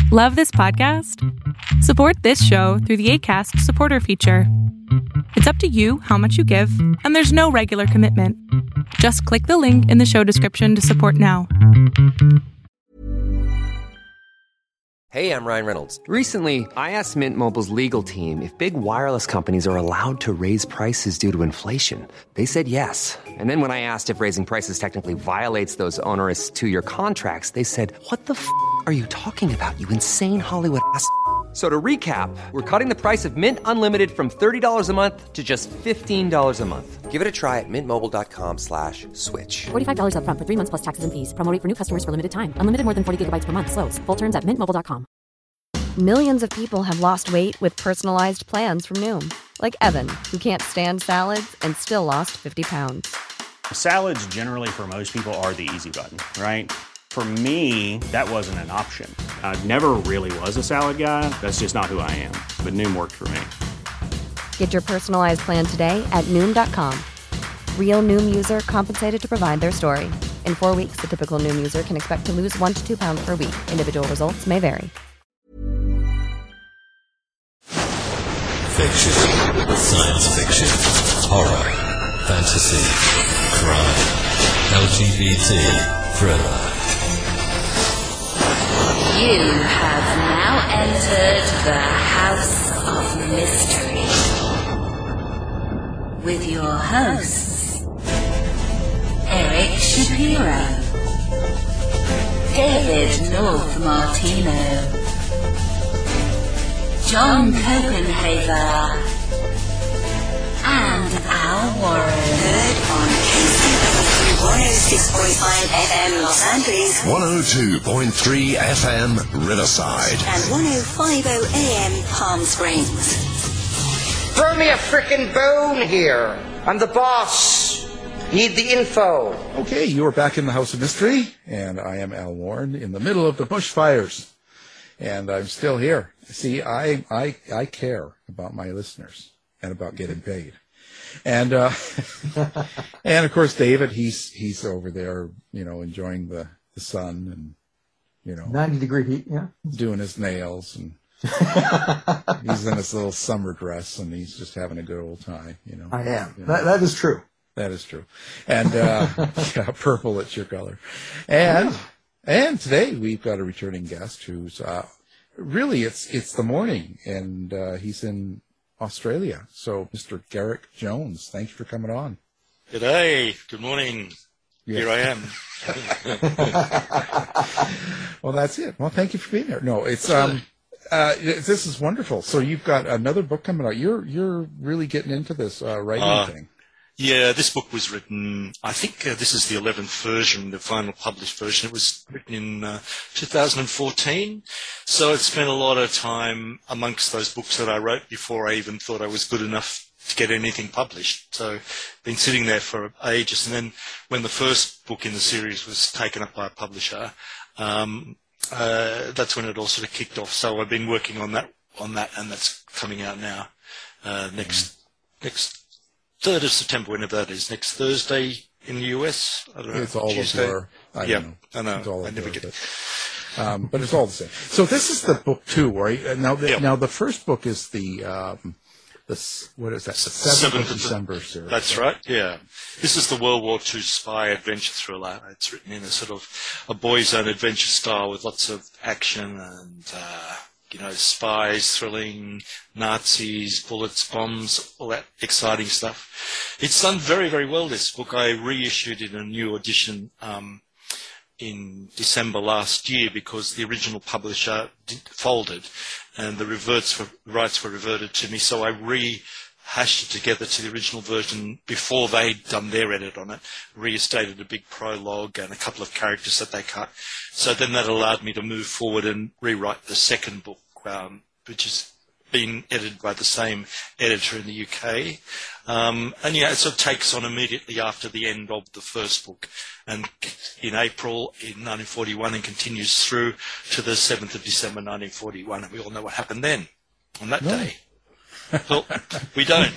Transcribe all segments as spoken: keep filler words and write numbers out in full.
Love this podcast? Support this show through the Acast supporter feature. It's up to you how much you give, and there's no regular commitment. Just click the link in the show description to support now. Hey, I'm Ryan Reynolds. Recently, I asked Mint Mobile's legal team if big wireless companies are allowed to raise prices due to inflation. They said yes. And then when I asked if raising prices technically violates those onerous two-year contracts, they said, what the f*** are you talking about, you insane Hollywood ass f- So to recap, we're cutting the price of Mint Unlimited from thirty dollars a month to just fifteen dollars a month. Give it a try at mintmobile.com slash switch. forty-five dollars up front for three months plus taxes and fees. Promo rate for new customers for limited time. Unlimited more than forty gigabytes per month. Slows full terms at mint mobile dot com. Millions of people have lost weight with personalized plans from Noom. Like Evan, who can't stand salads and still lost fifty pounds. Salads generally for most people are the easy button, right? For me, that wasn't an option. I never really was a salad guy. That's just not who I am. But Noom worked for me. Get your personalized plan today at Noom dot com. Real Noom user compensated to provide their story. In four weeks, the typical Noom user can expect to lose one to two pounds per week. Individual results may vary. Fiction, science fiction, horror, fantasy, crime, L G B T, thriller. You have now entered the House of Mystery with your hosts, Eric Shapiro, David North Martino, John Copenhaver, and Al Warren. Heard on K C W one oh six point five F M Los Angeles, one oh two point three F M Riverside, and one oh five point oh A M Palm Springs. Throw me a frickin' bone here. I'm the boss. Need the info. Okay, you are back in the House of Mystery, and I am Al Warren in the middle of the bushfires. And I'm still here. See, I I I care about my listeners and about getting paid. And uh, and of course, David, he's he's over there, you know, enjoying the, the sun and, you know, ninety degree heat, yeah, doing his nails, and he's in his little summer dress, and he's just having a good old time, you know. I am. You know? That that is true. That is true. And uh, yeah, purple, it's your color. And and today we've got a returning guest who's uh, really it's it's the morning, and uh, he's in Australia. So, Mister Garrick Jones, thank you for coming on. G'day. Good morning. Yes. Here I am. Well, that's it. Well, thank you for being there. No, it's um, uh, this is wonderful. So you've got another book coming out. You're you're really getting into this uh, writing uh, thing. Yeah, this book was written, I think uh, this is the eleventh version, the final published version. It was written in uh, two thousand fourteen. So I'd spent a lot of time amongst those books that I wrote before I even thought I was good enough to get anything published. So been sitting there for ages. And then when the first book in the series was taken up by a publisher, um, uh, that's when it all sort of kicked off. So I've been working on that, on that, and that's coming out now uh, next mm-hmm. next. third of September, whenever that is, next Thursday in the U S. I don't know. It's all Tuesday. a blur. I yeah, don't know. I know. It's all I a never blur, get it. But, um, but it's all the same. So this is the book two, right? Now, the, yep. now the first book is the um, the what is that? The seventh of December series. That's right. Yeah, this is the World War Two spy adventure thriller. It's written in a sort of a boys' own adventure style with lots of action and. Uh, You know, spies, thrilling, Nazis, bullets, bombs, all that exciting stuff. It's done very, very well, this book. I reissued it in a new edition um, in December last year because the original publisher did, folded and the reverts were, rights were reverted to me. So I rehashed it together to the original version before they'd done their edit on it, restated a big prologue and a couple of characters that they cut. So then that allowed me to move forward and rewrite the second book, um, which has been edited by the same editor in the U K. Um, and, yeah, it sort of takes on immediately after the end of the first book. And in April in nineteen forty-one and continues through to the seventh of December nineteen forty-one. And we all know what happened then, on that no. day. Well, we don't.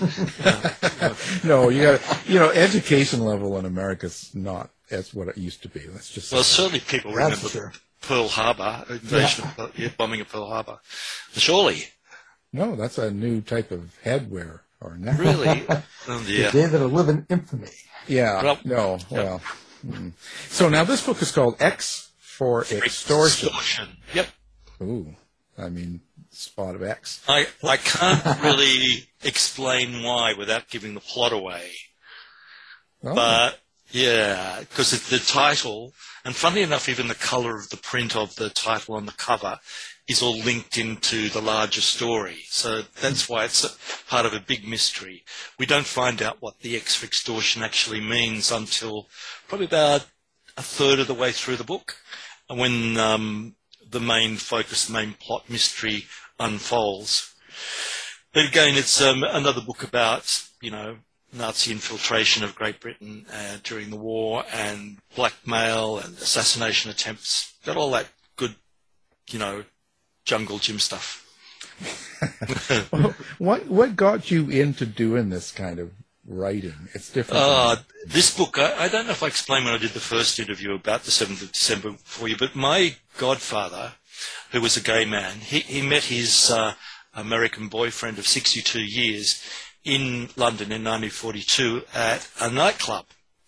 No, you got you know, education level in America is not as what it used to be. Let's just say well, that. certainly people That's remember true. Pearl Harbor, invasion, yeah. of, yeah, bombing of Pearl Harbor. Surely. No, that's a new type of headwear or neck. Really? Oh, yeah. The day that'll live in infamy. Yeah. Well, no. Yeah. Well. Mm. So now this book is called X for Extortion. Extortion. Yep. Ooh. I mean, spot of X. I I can't really explain why without giving the plot away. Oh. But yeah, because the title, and funnily enough, even the colour of the print of the title on the cover is all linked into the larger story. So that's why it's a, part of a big mystery. We don't find out what the X for Extortion actually means until probably about a third of the way through the book, and when um, the main focus, the main plot mystery unfolds. But again, it's um, another book about, you know, Nazi infiltration of Great Britain uh, during the war, and blackmail and assassination attempts. Got all that good, you know, jungle gym stuff. what what got you into doing this kind of writing? It's different. Uh, this book, I, I don't know if I explained when I did the first interview about the seventh of December for you, but my godfather, who was a gay man, he, he met his uh, American boyfriend of sixty-two years in London in nineteen forty-two at a nightclub.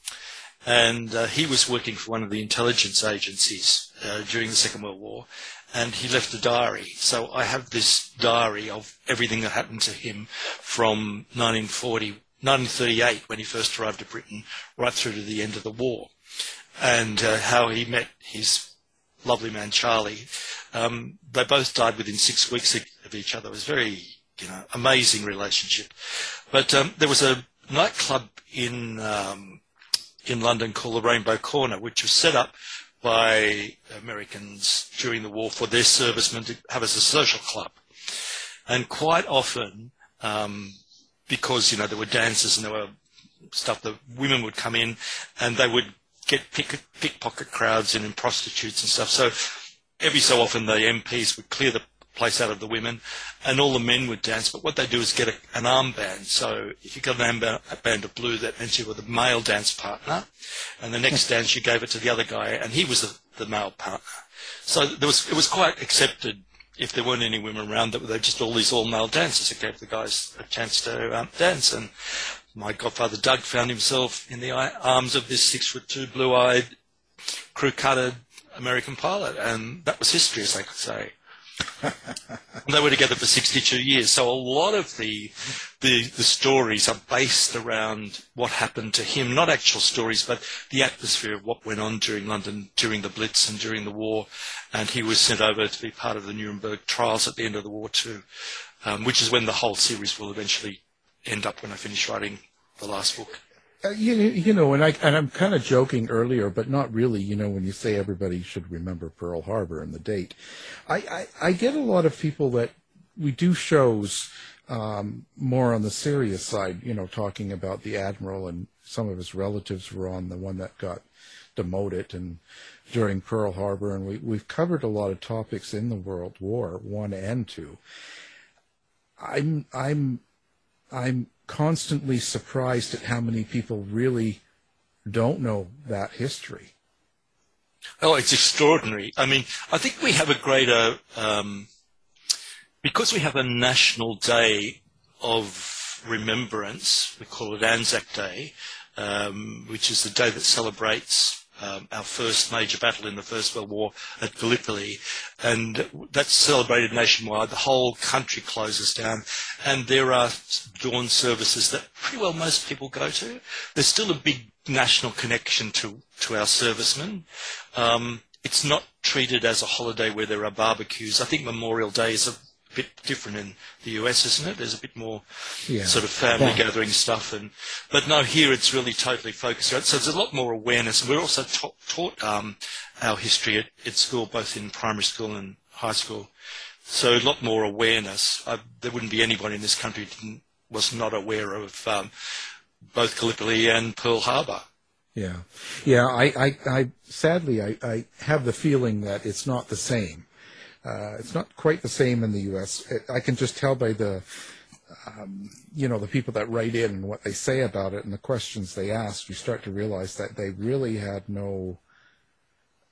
And uh, he was working for one of the intelligence agencies uh, during the Second World War, and he left a diary. So I have this diary of everything that happened to him from nineteen forty, nineteen thirty-eight, when he first arrived to Britain, right through to the end of the war, and uh, how he met his lovely man, Charlie. Um, they both died within six weeks of each other. It was very, you know, amazing relationship. But um, there was a nightclub in um, in London called the Rainbow Corner, which was set up by Americans during the war for their servicemen to have as a social club. And quite often, um, because, you know, there were dances and there were stuff, the women would come in and they would get pick, pickpocket crowds and in prostitutes and stuff. So every so often the M Ps would clear the place out of the women, and all the men would dance. But what they do is get a, an armband. So if you got an armband of blue, that meant you were the male dance partner, and the next dance you gave it to the other guy, and he was the, the male partner. So there was it was quite accepted if there weren't any women around, that they just all these all male dancers. It gave the guys a chance to um, dance. And my godfather Doug found himself in the arms of this six foot two, blue eyed, crew cutted American pilot, and that was history, as they could say. They were together for sixty-two years, so a lot of the, the the stories are based around what happened to him, not actual stories, but the atmosphere of what went on during London, during the Blitz and during the war. And he was sent over to be part of the Nuremberg trials at the end of the war too, um, which is when the whole series will eventually end up when I finish writing the last book. Uh, you, you know, and, I, and I'm kind of joking earlier, but not really, you know, when you say everybody should remember Pearl Harbor and the date. I, I, I get a lot of people that we do shows um, more on the serious side, you know, talking about the Admiral, and some of his relatives were on the one that got demoted and during Pearl Harbor, and we, we've covered a lot of topics in the World War One and Two. I'm, I'm, I'm constantly surprised at how many people really don't know that history. Oh, it's extraordinary. I mean, I think we have a greater, um, because we have a national day of remembrance, we call it Anzac Day, um, which is the day that celebrates Um, our first major battle in the First World War at Gallipoli, and that's celebrated nationwide. The whole country closes down, and there are dawn services that pretty well most people go to. There's still a big national connection to, to our servicemen. Um, it's not treated as a holiday where there are barbecues. I think Memorial Day is a bit different in the U S, isn't it? There's a bit more yeah. sort of family yeah. gathering stuff, and but no, here it's really totally focused. So there's a lot more awareness, and we're also ta- taught um, our history at, at school, both in primary school and high school. So a lot more awareness. I, there wouldn't be anybody in this country who didn't, was not aware of um, both Gallipoli and Pearl Harbor. Yeah, yeah. I, I, I sadly, I, I have the feeling that it's not the same. Uh, it's not quite the same in the U S. I can just tell by the, um, you know, the people that write in and what they say about it and the questions they ask. You start to realize that they really had no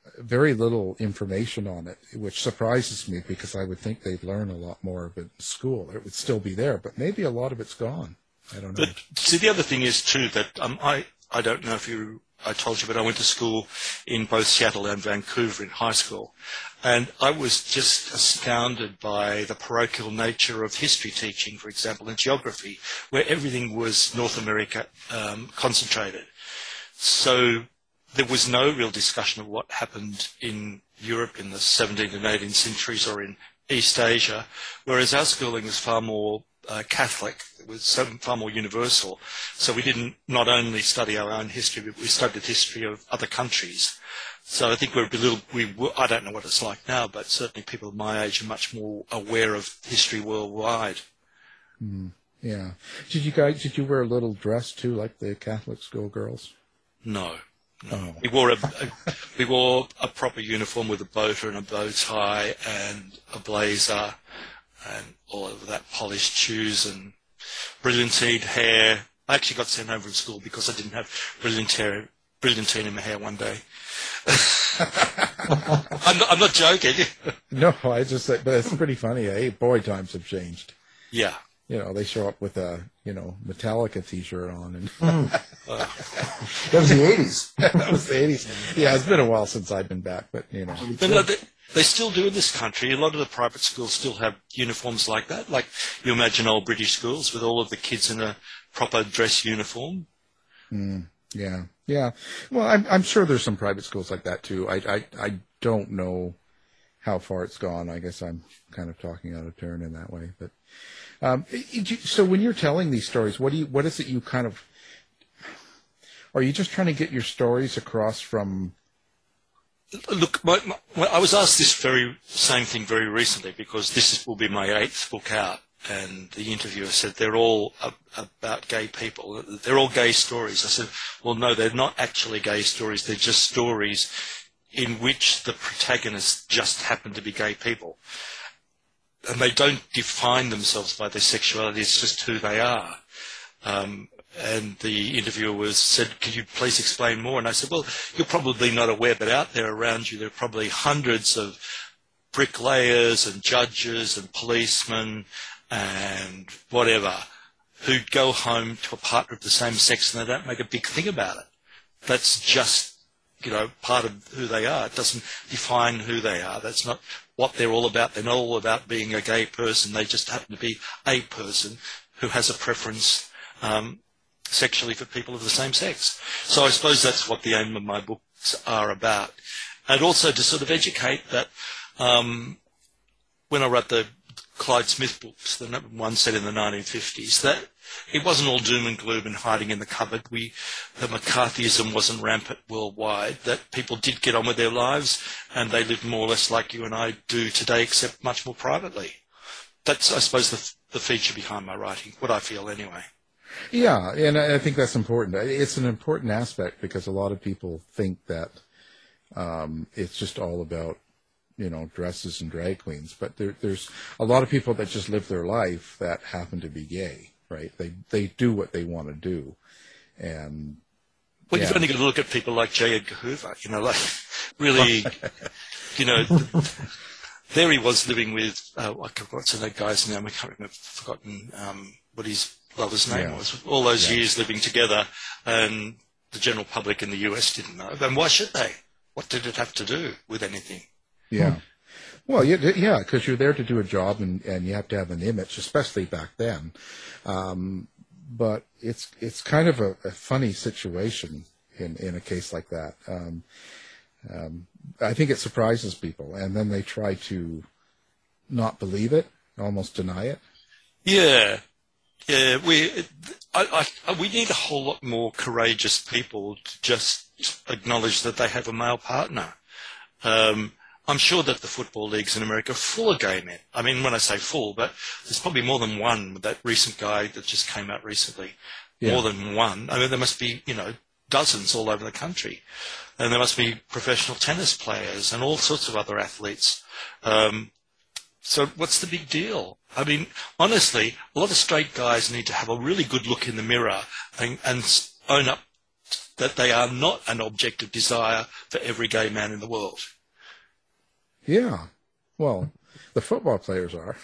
very little information on it, which surprises me because I would think they'd learn a lot more of it in school. It would still be there, but maybe a lot of it's gone. I don't know. But see, the other thing is too that um, I I don't know if you I told you, but I went to school in both Seattle and Vancouver in high school, and I was just astounded by the parochial nature of history teaching, for example, and geography, where everything was North America um, concentrated. So there was no real discussion of what happened in Europe in the seventeenth and eighteenth centuries or in East Asia, whereas our schooling was far more uh, Catholic. It was so, far more universal. So we didn't not only study our own history, but we studied the history of other countries. So I think we're a little, we, I don't know what it's like now, but certainly people of my age are much more aware of history worldwide. Mm, yeah. Did you guys, did you wear a little dress too, like the Catholic schoolgirls? No. No. Oh. We wore a, a we wore a proper uniform with a boater and a bow tie and a blazer and all of that, polished shoes and brilliantine hair. I actually got sent home from school because I didn't have brilliant hair, brilliantine in my hair one day. I'm, not, I'm not joking. No, I just say, but it's pretty funny. Eh? Boy, times have changed. Yeah. You know, they show up with a, you know, Metallica T-shirt on. And mm. uh, that was the eighties. That was the eighties. Yeah, it's been a while since I've been back, but, you know. But no, they, they still do in this country. A lot of the private schools still have uniforms like that. Like you imagine old British schools with all of the kids in a proper dress uniform. Mm, yeah, yeah. Well, I'm, I'm sure there's some private schools like that, too. I, I, I don't know how far it's gone. I guess I'm kind of talking out of turn in that way, but... Um, so when you're telling these stories, what do you, what is it you kind of, are you just trying to get your stories across from? Look, my, my, I was asked this very same thing very recently because this is, will be my eighth book out, and the interviewer said they're all ab- about gay people. They're all gay stories. I said, well, no, they're not actually gay stories. They're just stories in which the protagonists just happen to be gay people. And they don't define themselves by their sexuality, it's just who they are. Um, and the interviewer was said, could you please explain more? And I said, well, you're probably not aware, but out there around you, there are probably hundreds of bricklayers and judges and policemen and whatever who go home to a partner of the same sex and they don't make a big thing about it. That's just, you know, part of who they are. It doesn't define who they are. That's not what they're all about. They're not all about being a gay person. They just happen to be a person who has a preference um, sexually for people of the same sex. So I suppose that's what the aim of my books are about. And also to sort of educate that um, when I wrote the Clyde Smith books, the one set in the nineteen fifties, that it wasn't all doom and gloom and hiding in the cupboard. We, the McCarthyism wasn't rampant worldwide, that people did get on with their lives and they lived more or less like you and I do today, except much more privately. That's, I suppose, the, the feature behind my writing, what I feel anyway. Yeah, and I think that's important. It's an important aspect because a lot of people think that um, it's just all about, you know, dresses and drag queens. But there, there's a lot of people that just live their life that happen to be gay. Right, they they do what they want to do, and well, yeah. You've only got to look at people like J. Edgar Hoover. You know, like really, you know, there he was living with uh, what's that guy's name? I can't remember. I've forgotten um, what his lover's name yeah. was. All those yeah. years living together, and the general public in the U S didn't know. And why should they? What did it have to do with anything? Yeah. Well, yeah, because you're there to do a job, and, and you have to have an image, especially back then. Um, but it's it's kind of a, a funny situation in, in a case like that. Um, um, I think it surprises people, and then they try to not believe it, almost deny it. Yeah, yeah. We I, I, we need a whole lot more courageous people to just acknowledge that they have a male partner. Um, I'm sure that the football leagues in America are full of gay men. I mean, when I say full, but there's probably more than one. That recent guy that just came out recently, yeah. more than one. I mean, there must be, you know, dozens all over the country. And there must be professional tennis players and all sorts of other athletes. Um, so what's the big deal? I mean, honestly, a lot of straight guys need to have a really good look in the mirror and, and own up that they are not an object of desire for every gay man in the world. Yeah. Well, the football players are.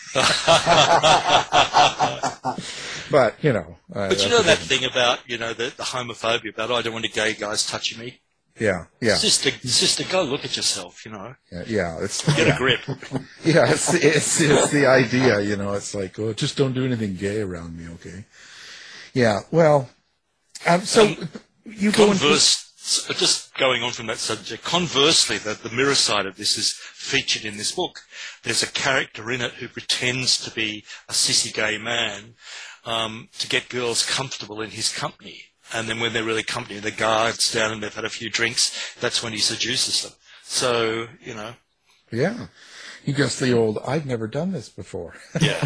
But, you know. Uh, but you know that thing about, you know, the, the homophobia about, oh, I don't want the gay guys touching me. Yeah, yeah. Sister, sister, go look at yourself, you know. Yeah, yeah it's get yeah. a grip. Yeah, it's, it's it's the idea, you know. It's like, oh, just don't do anything gay around me, okay? Yeah. Well, um, so um, you go converse, into... just going on from that subject. Conversely, the the mirror side of this is featured in this book. There's a character in it who pretends to be a sissy gay man um, to get girls comfortable in his company. And then when they're really company, the guard's down and they've had a few drinks, that's when he seduces them. So, you know. Yeah. He gets the old, I've never done this before. Yeah.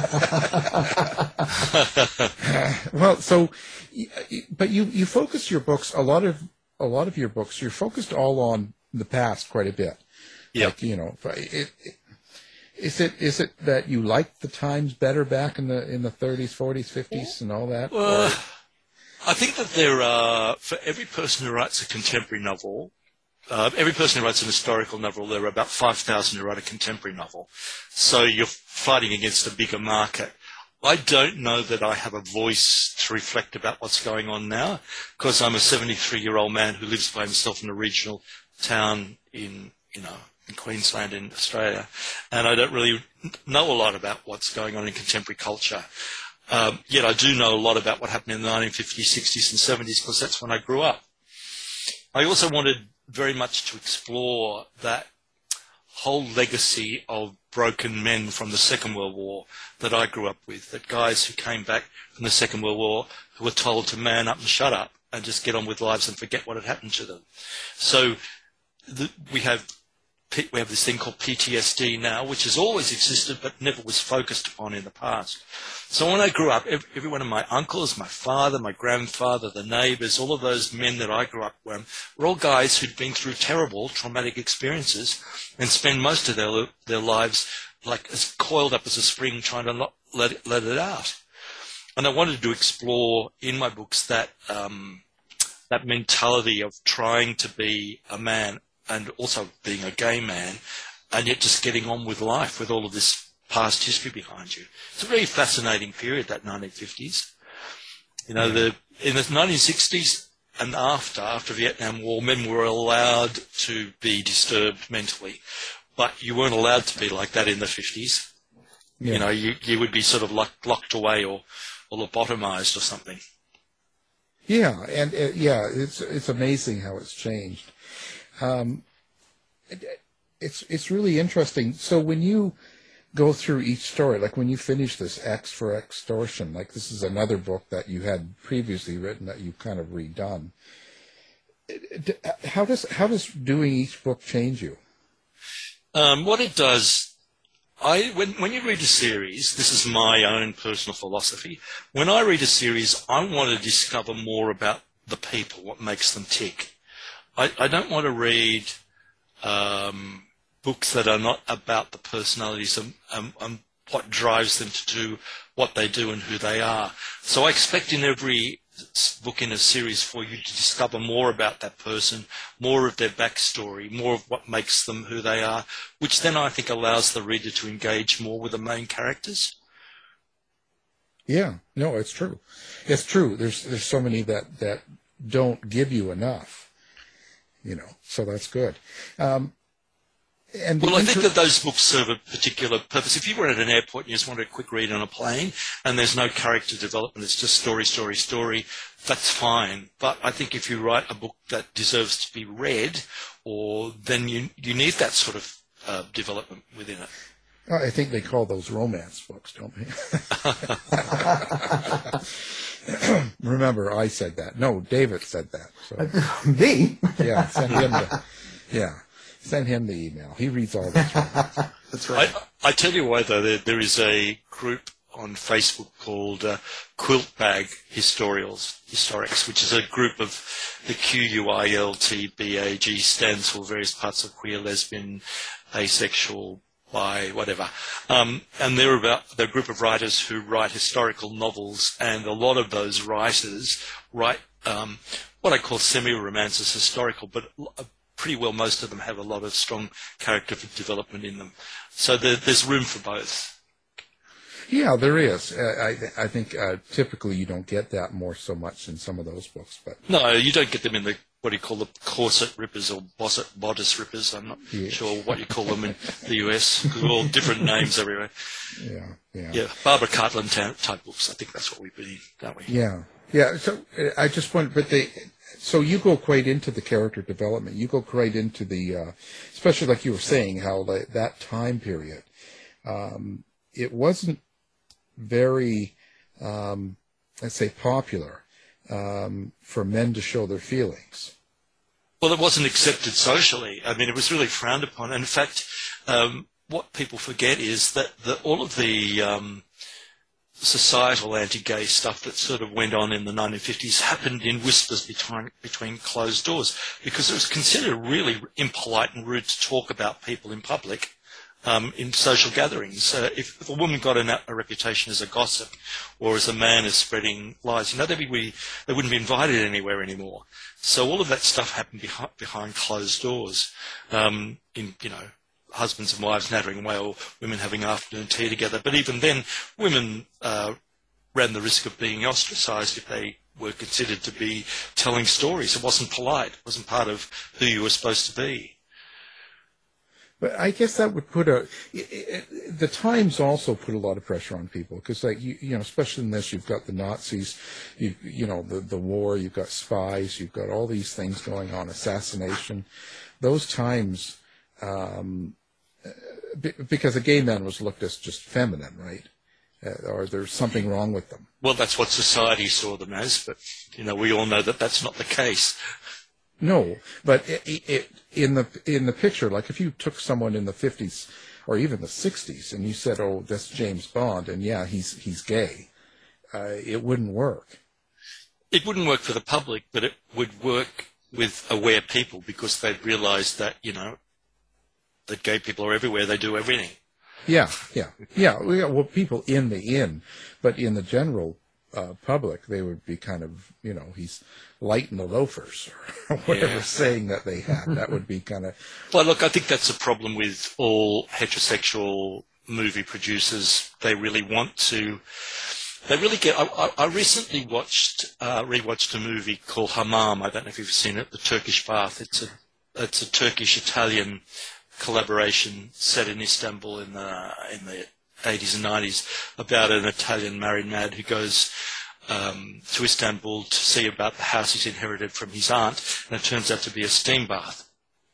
Well, so, but you, you focus your books, a lot of, a lot of your books, you're focused all on the past quite a bit. Yeah. Like, you know, it, it, is it, is it that you liked the times better back in the, in the thirties, forties, fifties and all that? Well, or? I think that there are, for every person who writes a contemporary novel, uh, every person who writes an historical novel, there are about five thousand who write a contemporary novel. So you're fighting against a bigger market. I don't know that I have a voice to reflect about what's going on now, because I'm a seventy-three-year-old man who lives by himself in a regional town in, you know, in Queensland in Australia, and I don't really know a lot about what's going on in contemporary culture. Um, yet I do know a lot about what happened in the nineteen fifties, sixties and seventies because that's when I grew up. I also wanted very much to explore that whole legacy of broken men from the Second World War that I grew up with, that guys who came back from the Second World War who were told to man up and shut up and just get on with lives and forget what had happened to them. So the, we have we have this thing called P T S D now, which has always existed but never was focused upon in the past. So when I grew up, every, every one of my uncles, my father, my grandfather, the neighbours, all of those men that I grew up with were all guys who'd been through terrible, traumatic experiences and spend most of their their lives like as coiled up as a spring trying to not let it, let it out. And I wanted to explore in my books that um, that mentality of trying to be a man and also being a gay man, and yet just getting on with life with all of this past history behind you. It's a very fascinating period, that nineteen fifties. You know, the in the nineteen sixties and after, after Vietnam War, men were allowed to be disturbed mentally, but you weren't allowed to be like that in the fifties. Yeah. You know, you you would be sort of locked, locked away or, or lobotomized or something. Yeah, and uh, yeah, it's it's amazing how it's changed. Um, it, it's it's really interesting. So when you go through each story, like when you finish this X for Extortion, like this is another book that you had previously written that you've kind of redone. How does how does doing each book change you? Um, what it does, I when when you read a series, this is my own personal philosophy. When I read a series, I want to discover more about the people, what makes them tick. I, I don't want to read um, books that are not about the personalities and, and, and what drives them to do what they do and who they are. So I expect in every book in a series for you to discover more about that person, more of their backstory, more of what makes them who they are, which then I think allows the reader to engage more with the main characters. Yeah, no, it's true. It's true. There's there's so many that, that don't give you enough. You know, so that's good. Um, and well, I inter- think that those books serve a particular purpose. If you were at an airport and you just wanted a quick read on a plane and there's no character development, it's just story, story, story, that's fine. But I think if you write a book that deserves to be read, or then you you need that sort of uh, development within it. I think they call those romance books, don't they? Remember, I said that. No, David said that. So. Me? Yeah, send him the, yeah, send him the email. He reads all this. That's right. I, I tell you why, though, there, there is a group on Facebook called uh, Quilt Bag Historials, Historics, which is a group of the Q U I L T B A G stands for various parts of queer, lesbian, asexual, by whatever. Um, and they're about they're a group of writers who write historical novels, and a lot of those writers write um, what I call semi-romances, historical, but pretty well most of them have a lot of strong character development in them. So there, there's room for both. Yeah, there is. Uh, I, I think uh, typically you don't get that more so much in some of those books. But no, you don't get them in the, what do you call the corset rippers or bodice rippers? I'm not yeah. sure what you call them in the U S. They're all different names everywhere. Yeah, yeah. Yeah, Barbara Cartland type books. I think that's what we've been in, don't we? Yeah, yeah. So uh, I just wonder, but they, so you go quite into the character development. You go quite into the, uh, especially like you were saying, how like, that time period, um, it wasn't very, um, let's say, popular um, for men to show their feelings. Well, it wasn't accepted socially. I mean, it was really frowned upon. And in fact, um, what people forget is that the, all of the um, societal anti-gay stuff that sort of went on in the nineteen fifties happened in whispers between, between closed doors, because it was considered really impolite and rude to talk about people in public. Um, in social gatherings. Uh, if, if a woman got a, a reputation as a gossip or as a man is spreading lies, you know, they'd be, they wouldn't be invited anywhere anymore. So all of that stuff happened behind, behind closed doors, um, in, you know, husbands and wives nattering away or women having afternoon tea together. But even then, women uh, ran the risk of being ostracised if they were considered to be telling stories. It wasn't polite. It wasn't part of who you were supposed to be. But I guess that would put a, it, it, the times also put a lot of pressure on people, because like, you, you know, especially in this, you've got the Nazis, you, you know, the, the war, you've got spies, you've got all these things going on, assassination. Those times, um, b- because a gay man was looked as just feminine, right? Uh, or there's something wrong with them. Well, that's what society saw them as, but, you know, we all know that that's not the case. No, but it, it, in the in the picture, like if you took someone in the fifties or even the sixties and you said, "Oh, that's James Bond," and yeah, he's he's gay, uh, it wouldn't work. It wouldn't work for the public, but it would work with aware people, because they'd realise that, you know, that gay people are everywhere. They do everything. Yeah, yeah, yeah. We got, well, people in the inn, but in the general uh, public, they would be kind of, you know, he's light in the loafers or whatever yeah. saying that they had. That would be kind of... Well, look, I think that's a problem with all heterosexual movie producers. They really want to... They really get... I, I recently watched, uh, rewatched a movie called Hamam. I don't know if you've seen it, The Turkish Bath. It's a, it's a Turkish-Italian collaboration set in Istanbul in the, in the eighties and nineties about an Italian married man who goes... Um, to Istanbul to see about the house he's inherited from his aunt, and it turns out to be a steam bath.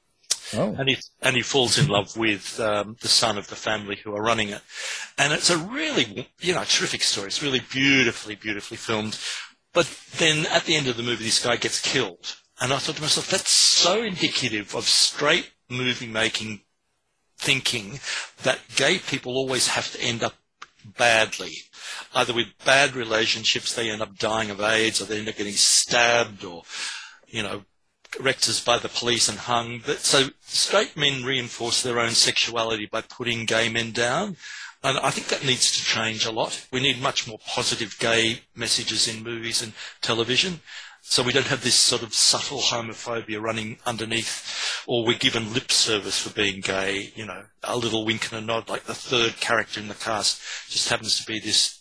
Oh. And he and he falls in love with um, the son of the family who are running it. And it's a really, you know, terrific story. It's really beautifully, beautifully filmed. But then at the end of the movie, this guy gets killed. And I thought to myself, that's so indicative of straight movie-making thinking that gay people always have to end up badly. Either with bad relationships, they end up dying of AIDS, or they end up getting stabbed, or, you know, wrecked by the police and hung. But, so straight men reinforce their own sexuality by putting gay men down. And I think that needs to change a lot. We need much more positive gay messages in movies and television, so we don't have this sort of subtle homophobia running underneath, or we're given lip service for being gay, you know, a little wink and a nod, like the third character in the cast just happens to be this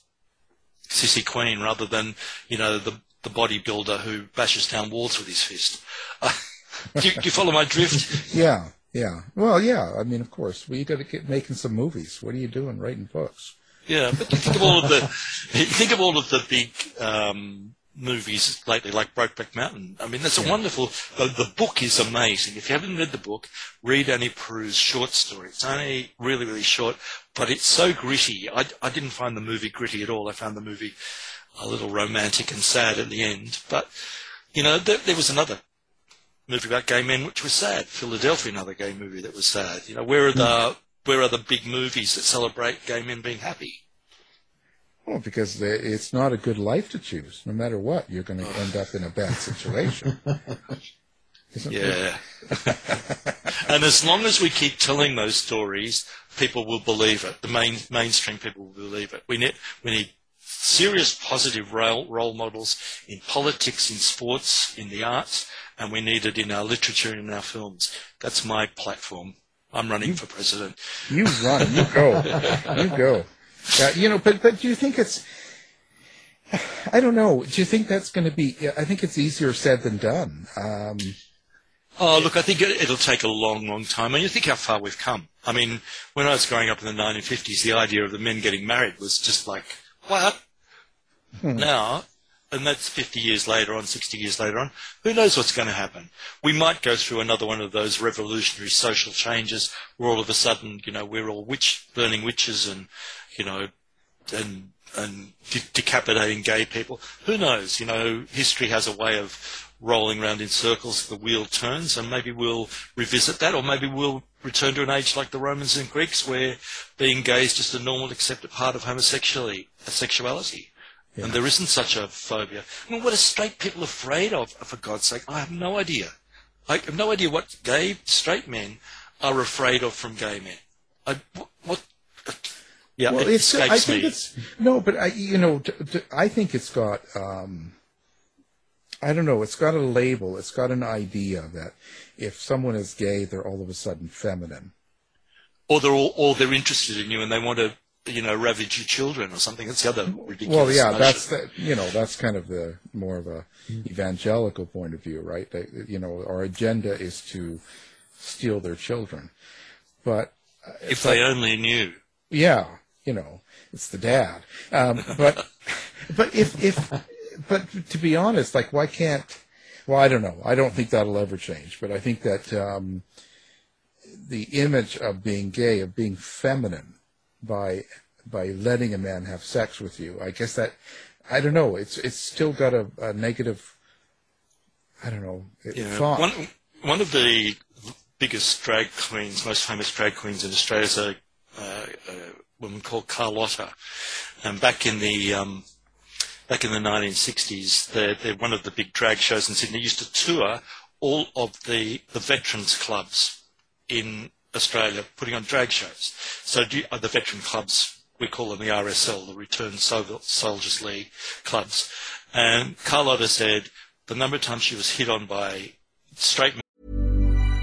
sissy queen rather than, you know, the the bodybuilder who bashes down walls with his fist. Uh, do, you, do you follow my drift? Yeah, yeah. Well, yeah, I mean, of course. Well, you got to get making some movies. What are you doing writing books? Yeah, but you think of all of the, think of all of the big... Um, movies lately, like Brokeback Mountain. I mean, that's a yeah. wonderful... The, the book is amazing. If you haven't read the book, read Annie Proulx's short story. It's only really, really short, but it's so gritty. I, I didn't find the movie gritty at all. I found the movie a little romantic and sad at the end. But, you know, there, there was another movie about gay men which was sad. Philadelphia, another gay movie that was sad. You know, where are the, where are the big movies that celebrate gay men being happy? Well, because it's not a good life to choose. No matter what, you're going to end up in a bad situation. Isn't yeah. And as long as we keep telling those stories, people will believe it. The main mainstream people will believe it. We need we need serious positive role, role models in politics, in sports, in the arts, and we need it in our literature and in our films. That's my platform. I'm running you, for president. You run, you go, you go. Uh, you know, but but do you think it's? I don't know. Do you think that's going to be? I think it's easier said than done. Um, oh, look, I think it, it'll take a long, long time. And you think how far we've come. I mean, when I was growing up in the nineteen fifties, the idea of the men getting married was just like, what? Hmm. Now, and that's fifty years later on, sixty years later on, who knows what's going to happen? We might go through another one of those revolutionary social changes where all of a sudden, you know, we're all witch, burning witches and, you know, and and de- decapitating gay people. Who knows? You know, history has a way of rolling around in circles, the wheel turns, and maybe we'll revisit that, or maybe we'll return to an age like the Romans and Greeks where being gay is just a normal, accepted part of homosexuality. Sexuality. Yeah. And there isn't such a phobia. I mean, what are straight people afraid of, for God's sake? I have no idea. I have no idea what gay, straight men are afraid of from gay men. I, what, what yeah, well, it it's, escapes I think me. It's, no, but, I, you know, t- t- I think it's got, um, I don't know, it's got a label, it's got an idea that if someone is gay, they're all of a sudden feminine. Or they're all, or they're interested in you and they want to, you know, ravage your children or something. That's the other ridiculous Well, yeah, notion. that's the, you know, that's kind of the more of a evangelical point of view, right? They, you know, our agenda is to steal their children, but uh, if they like, only knew, yeah, you know, it's the dad. Um, but but if if but to be honest, like, why can't? Well, I don't know. I don't think that'll ever change. But I think that um, the image of being gay, of being feminine, by by letting a man have sex with you, I guess that, I don't know, it's it's still got a, a negative, I don't know, yeah. thought. One, one of the biggest drag queens, most famous drag queens in Australia is a, uh, a woman called Carlotta. And back in the um, back in the nineteen sixties, they're, they're one of the big drag shows in Sydney. Used to tour all of the, the veterans clubs in Australia, putting on drag shows. So do you, uh, the veteran clubs, we call them the R S L, the Returned Soldiers League clubs. And Carlotta said the number of times she was hit on by straight men.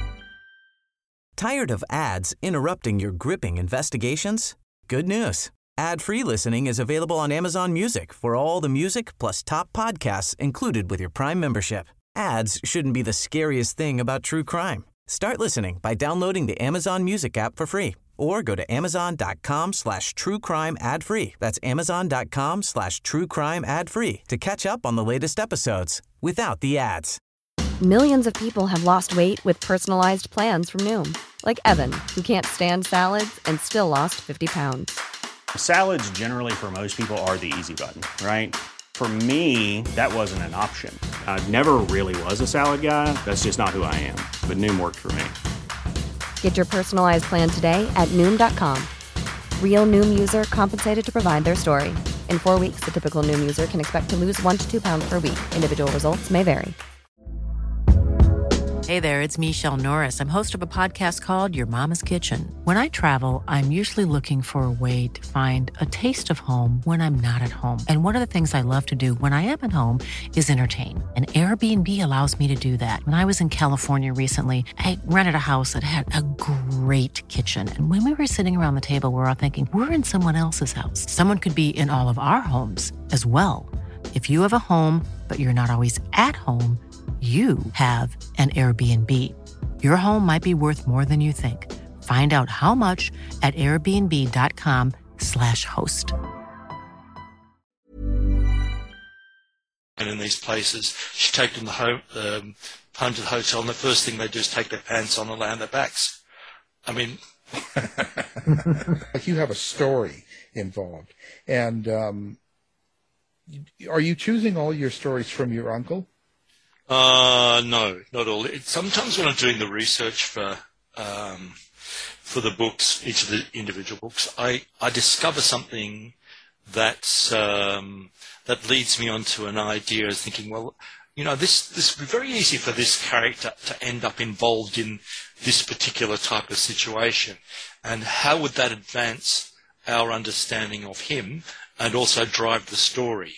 Tired of ads interrupting your gripping investigations? Good news. Ad-free listening is available on Amazon Music for all the music plus top podcasts included with your Prime membership. Ads shouldn't be the scariest thing about true crime. Start listening by downloading the Amazon Music app for free or go to amazon.com slash true crime ad free. That's amazon.com slash true crime ad free to catch up on the latest episodes without the ads. Millions of people have lost weight with personalized plans from Noom. Like Evan, who can't stand salads and still lost fifty pounds. Salads generally for most people are the easy button, right? For me, that wasn't an option. I never really was a salad guy. That's just not who I am. But Noom worked for me. Get your personalized plan today at Noom dot com. Real Noom user compensated to provide their story. In four weeks, the typical Noom user can expect to lose one to two pounds per week. Individual results may vary. Hey there, it's Michelle Norris. I'm host of a podcast called Your Mama's Kitchen. When I travel, I'm usually looking for a way to find a taste of home when I'm not at home. And one of the things I love to do when I am at home is entertain. And Airbnb allows me to do that. When I was in California recently, I rented a house that had a great kitchen. And when we were sitting around the table, we were all thinking, we're in someone else's house. Someone could be in all of our homes as well. If you have a home, but you're not always at home, you have an Airbnb. Your home might be worth more than you think. Find out how much at airbnb.com slash host. And in these places, she take them home, um, home to the hotel, and the first thing they do is take their pants on and lay on their backs. I mean... Like, you have a story involved. And um, are you choosing all your stories from your uncle? Uh, no, not all. It, sometimes when I'm doing the research for um, for the books, each of the individual books, I, I discover something that's, um, that leads me onto an idea of thinking, well, you know, this, this would be very easy for this character to end up involved in this particular type of situation. And how would that advance our understanding of him and also drive the story.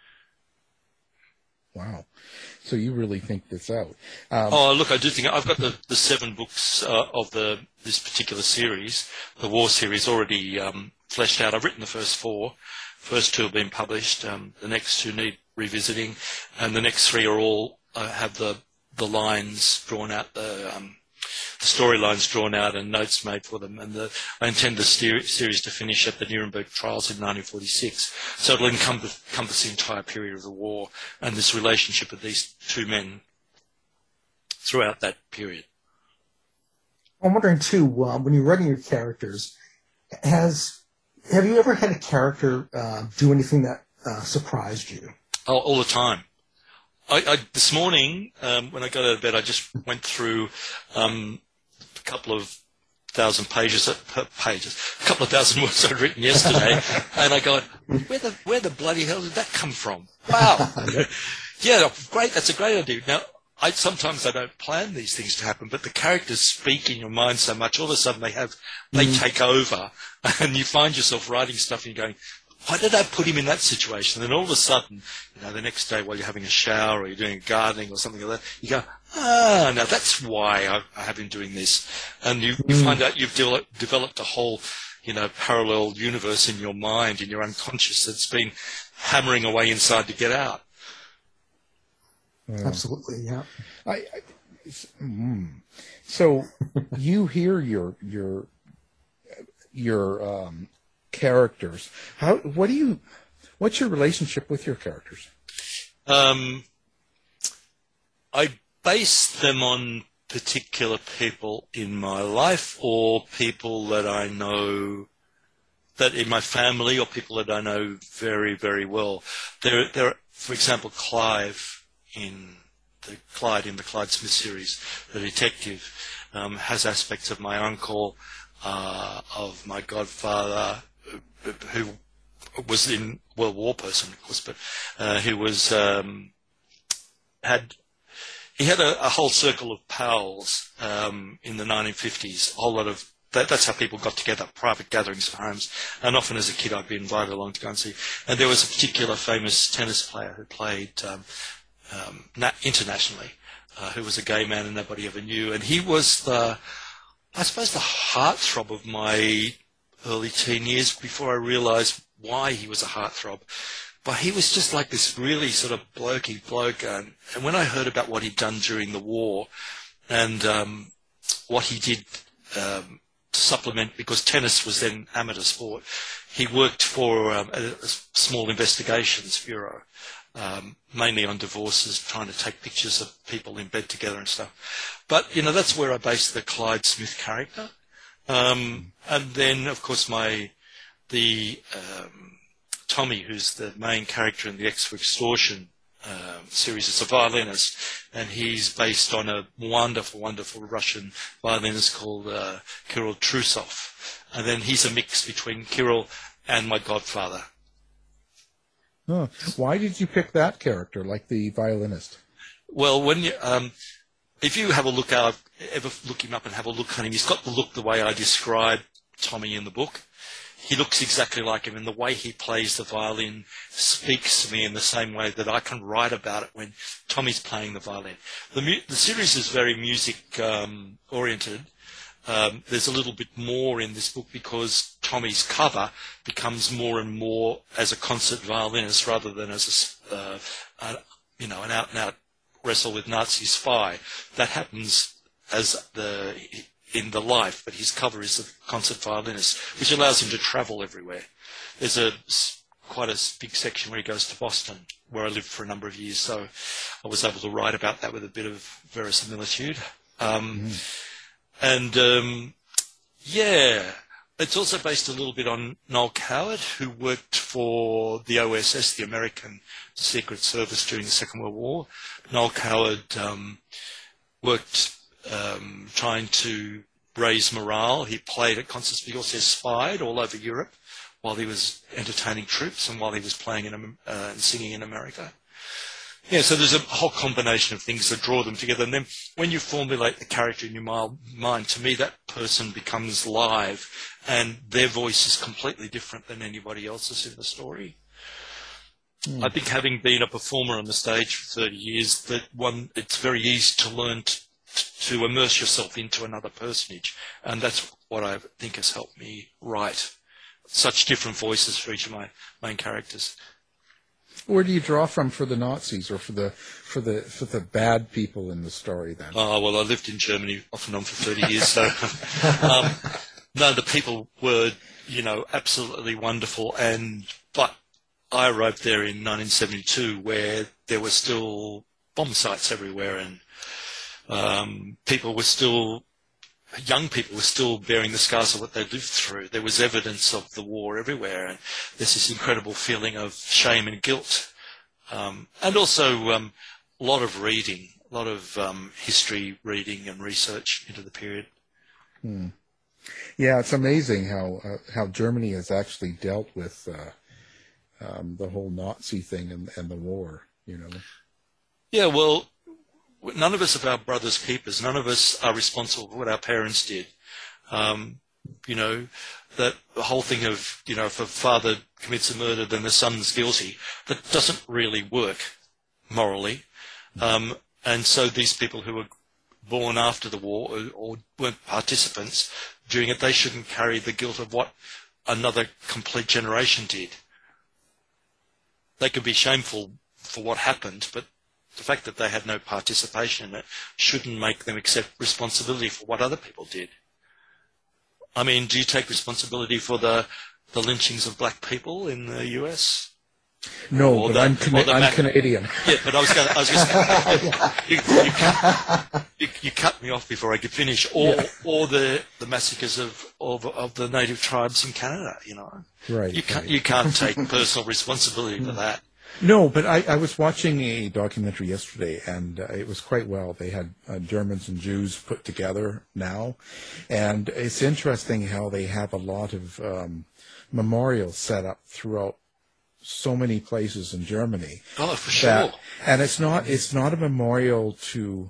Wow. So you really think this out? Um, oh, look, I do think I've got the, the seven books uh, of the this particular series, the War series, already um, fleshed out. I've written the first four. First two have been published. Um, the next two need revisiting, and the next three are all uh, have the the lines drawn out, the um, the storylines drawn out, and notes made for them. And the, I intend the ster- series to finish at the Nuremberg trials in nineteen forty-six. So it'll encompass, encompass the entire period of the war and this relationship of these two men throughout that period. I'm wondering too, uh, when you're writing your characters, has have you ever had a character uh, do anything that uh, surprised you? Oh, all the time. I, I, this morning, um, when I got out of bed, I just went through um, a couple of thousand pages, uh, pages, a couple of thousand words I'd written yesterday, and I go, where the where the bloody hell did that come from? Wow, yeah, great. That's a great idea. Now, I sometimes I don't plan these things to happen, but the characters speak in your mind so much, all of a sudden they have they mm. take over, and you find yourself writing stuff and you're going, why did I put him in that situation? And then all of a sudden, you know, the next day while you're having a shower or you're doing gardening or something like that, you go, ah, now that's why I, I have him doing this. And you, you mm. find out you've de- developed a whole, you know, parallel universe in your mind, in your unconscious, that's been hammering away inside to get out. Yeah. Absolutely, yeah. I, I, mm. So you hear your your your um, characters. How? What do you? What's your relationship with your characters? Um, I base them on particular people in my life, or people that I know, that in my family, or people that I know very, very well. There, there. For example, Clive. In the Clyde in the Clyde Smith series, the detective um, has aspects of my uncle, uh, of my godfather, who, who was in World War person, of course, but uh, who was um, had he had a, a whole circle of pals um, in the nineteen fifties. A whole lot of that, that's how people got together, private gatherings for homes. And often as a kid, I'd be invited along to go and see. And there was a particular famous tennis player who played. Um, Um, internationally, uh, who was a gay man and nobody ever knew. And he was the, I suppose, the heartthrob of my early teen years before I realised why he was a heartthrob. But he was just like this really sort of blokey bloke. And, and when I heard about what he'd done during the war and um, what he did um, to supplement, because tennis was then amateur sport, he worked for um, a, a small investigations bureau. Um, mainly on divorces, trying to take pictures of people in bed together and stuff. But, you know, that's where I based the Clyde Smith character. Um, and then, of course, my the um, Tommy, who's the main character in the X for Extortion uh, series, is a violinist, and he's based on a wonderful, wonderful Russian violinist called uh, Kirill Trusov. And then he's a mix between Kirill and my godfather. Huh. Why did you pick that character, like the violinist? Well, when you, um, if you have a look out, ever look him up and have a look at him, he's got the look the way I describe Tommy in the book. He looks exactly like him, and the way he plays the violin speaks to me in the same way that I can write about it when Tommy's playing the violin. The, mu- the series is very music um, oriented. Um, there's a little bit more in this book because Tommy's cover becomes more and more as a concert violinist rather than as a, uh, a you know, an out-and-out wrestle with Nazi spy. That happens as the in the life, but his cover is a concert violinist, which allows him to travel everywhere. There's a quite a big section where he goes to Boston, where I lived for a number of years, so I was able to write about that with a bit of verisimilitude. Um, mm. And, um, yeah, it's also based a little bit on Noel Coward, who worked for the O S S, the American Secret Service, during the Second World War. Noel Coward um, worked um, trying to raise morale. He played at concerts, but he also spied all over Europe while he was entertaining troops and while he was playing in, uh, and singing in America. Yeah, so there's a whole combination of things that draw them together. And then when you formulate the character in your mind, to me, that person becomes live and their voice is completely different than anybody else's in the story. Mm. I think having been a performer on the stage for thirty years, that one, it's very easy to learn to, to immerse yourself into another personage. And that's what I think has helped me write such different voices for each of my main characters. Where do you draw from for the Nazis or for the for the for the bad people in the story then? Oh well, I lived in Germany off and on for thirty years, so um, no, the people were, you know, absolutely wonderful. And but I arrived there in nineteen seventy-two, where there were still bomb sites everywhere, and um, people were still. Young people were still bearing the scars of what they lived through. There was evidence of the war everywhere, and there's this incredible feeling of shame and guilt. Um, and also um, a lot of reading, a lot of um, history reading and research into the period. Hmm. Yeah, it's amazing how uh, how Germany has actually dealt with uh, um, the whole Nazi thing and, and the war, you know. Yeah, well, none of us are our brother's keepers. None of us are responsible for what our parents did. Um, you know, that the whole thing of, you know, if a father commits a murder, then the son's guilty. That doesn't really work morally. Um, and so these people who were born after the war or, or weren't participants during it, they shouldn't carry the guilt of what another complete generation did. They could be shameful for what happened, but the fact that they had no participation in it shouldn't make them accept responsibility for what other people did. I mean, do you take responsibility for the, the lynchings of black people in the U S? No, or but the, I'm, Cana- I'm Mac- Canadian. Yeah, but I was going. I was going. You, you, cut, you, you cut me off before I could finish. Or, yeah. or the, the massacres of, of of the native tribes in Canada. You know, right? You can't right. you can't take personal responsibility for that. No, but I, I was watching a documentary yesterday, and uh, it was quite well. They had uh, Germans and Jews put together now, and it's interesting how they have a lot of um, memorials set up throughout so many places in Germany. Oh, for that, sure. And it's not it's not a memorial to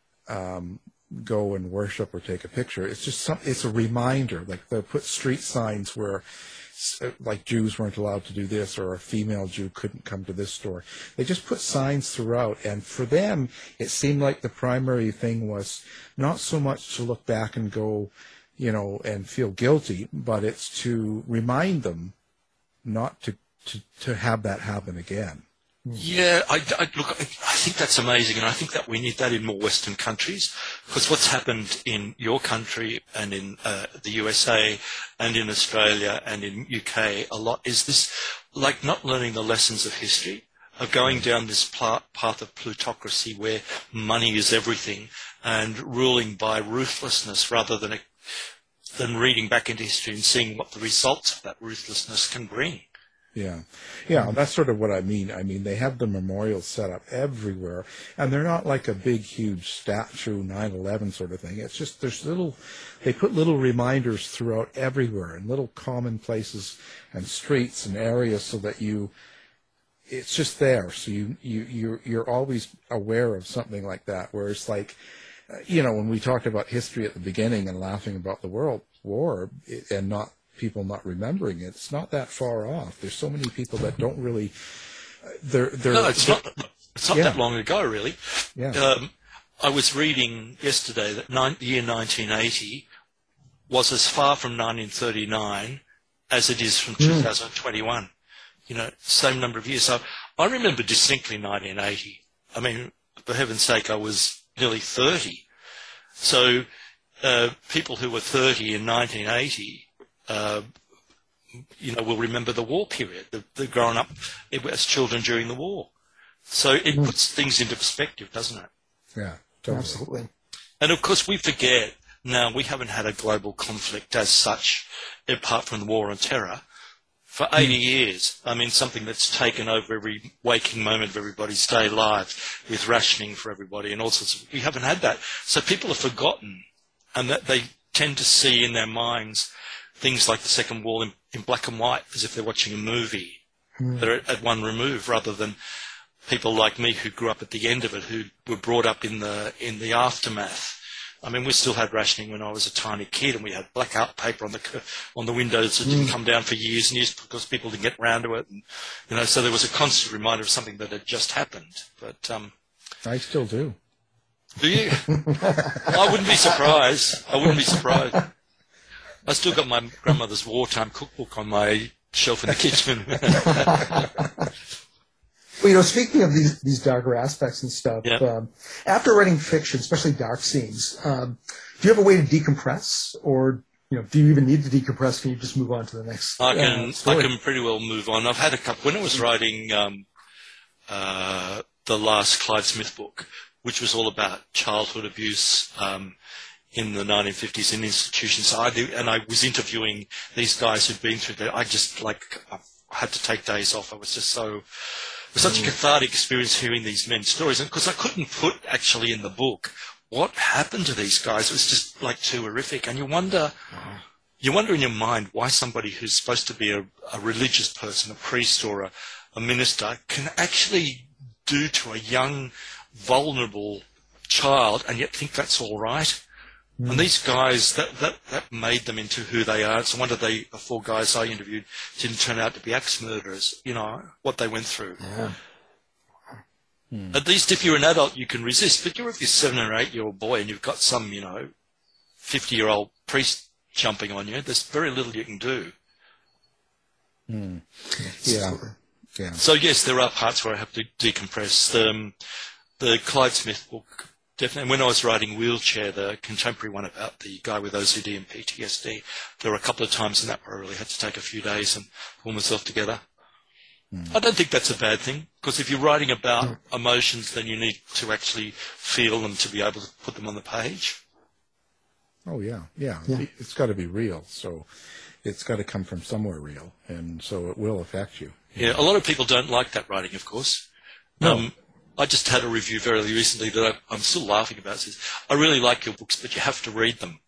um, go and worship or take a picture. It's just some. It's a reminder. Like they put street signs where, like, Jews weren't allowed to do this, or a female Jew couldn't come to this store. They just put signs throughout, and for them, it seemed like the primary thing was not so much to look back and go, you know, and feel guilty, but it's to remind them not to to, to have that happen again. Yeah, I, I, look, I, I think that's amazing, and I think that we need that in more Western countries, because what's happened in your country and in uh, the U S A and in Australia and in U K a lot is this, like, not learning the lessons of history, of going down this path of plutocracy where money is everything and ruling by ruthlessness rather than a, than reading back into history and seeing what the results of that ruthlessness can bring. Yeah, yeah, that's sort of what I mean. I mean, they have the memorials set up everywhere, and they're not like a big, huge statue, nine eleven sort of thing. It's just there's little, they put little reminders throughout everywhere, in little common places and streets and areas, so that you, it's just there. So you you you're you're always aware of something like that. Where it's like, you know, when we talked about history at the beginning and laughing about the World War and not. People not remembering it, it's not that far off. There's so many people that don't really. They're, they're, no, it's they're, not. It's not yeah. that long ago, really. Yeah. Um, I was reading yesterday that nine, the year nineteen eighty was as far from nineteen thirty-nine as it is from mm. two thousand twenty-one. You know, same number of years. So I remember distinctly nineteen eighty. I mean, for heaven's sake, I was nearly thirty. So uh, people who were thirty in nineteen eighty. Uh, you know, will remember the war period. They've, they've grown up as children during the war. So it mm. puts things into perspective, doesn't it? Yeah, totally. Absolutely. And of course we forget, now we haven't had a global conflict as such, apart from the war on terror, for eighty mm. years. I mean, something that's taken over every waking moment of everybody's day lives, with rationing for everybody and all sorts of, we haven't had that. So people have forgotten, and that they tend to see in their minds things like the Second Wall in, in black and white, as if they're watching a movie. Mm. They're at, at one remove, rather than people like me who grew up at the end of it, who were brought up in the in the aftermath. I mean, we still had rationing when I was a tiny kid, and we had blackout paper on the on the windows that didn't come down for years and years because people didn't get around to it. And, you know, so there was a constant reminder of something that had just happened. But um, I still do. Do you? I wouldn't be surprised. I wouldn't be surprised. I still got my grandmother's wartime cookbook on my shelf in the kitchen. Well, you know, speaking of these these darker aspects and stuff, yeah. um, after writing fiction, especially dark scenes, um, do you have a way to decompress, or you know, do you even need to decompress? Can you just move on to the next? I can uh, story? I can pretty well move on. I've had a couple. When I was writing um, uh, the last Clyde Smith book, which was all about childhood abuse um, in the nineteen fifties in institutions, I do, and I was interviewing these guys who'd been through that. I just like I had to take days off. I was just so. It was such a cathartic experience hearing these men's stories, and because I couldn't put actually in the book what happened to these guys. It was just like too horrific, and you wonder, uh-huh. you wonder in your mind why somebody who's supposed to be a, a religious person, a priest or a, a minister, can actually do to a young, vulnerable child, and yet think that's all right. Mm. And these guys, that, that that made them into who they are. It's a wonder they, the four guys I interviewed, didn't turn out to be axe murderers, you know, what they went through. Yeah. Mm. At least if you're an adult, you can resist. But you're if you're a seven or eight-year-old boy and you've got some, you know, fifty-year-old priest jumping on you, there's very little you can do. Mm. Yeah. yeah. So, yes, there are parts where I have to decompress. Um, the Clyde Smith book, definitely. When I was writing Wheelchair, the contemporary one about the guy with O C D and P T S D, there were a couple of times in that where I really had to take a few days and pull myself together. Mm. I don't think that's a bad thing, because if you're writing about mm. emotions, then you need to actually feel them to be able to put them on the page. Oh, yeah, yeah. yeah. It's got to be real, so it's got to come from somewhere real, and so it will affect you. Yeah, know? A lot of people don't like that writing, of course. No. Um, I just had a review very recently that I, I'm still laughing about. It says, I really like your books, but you have to read them.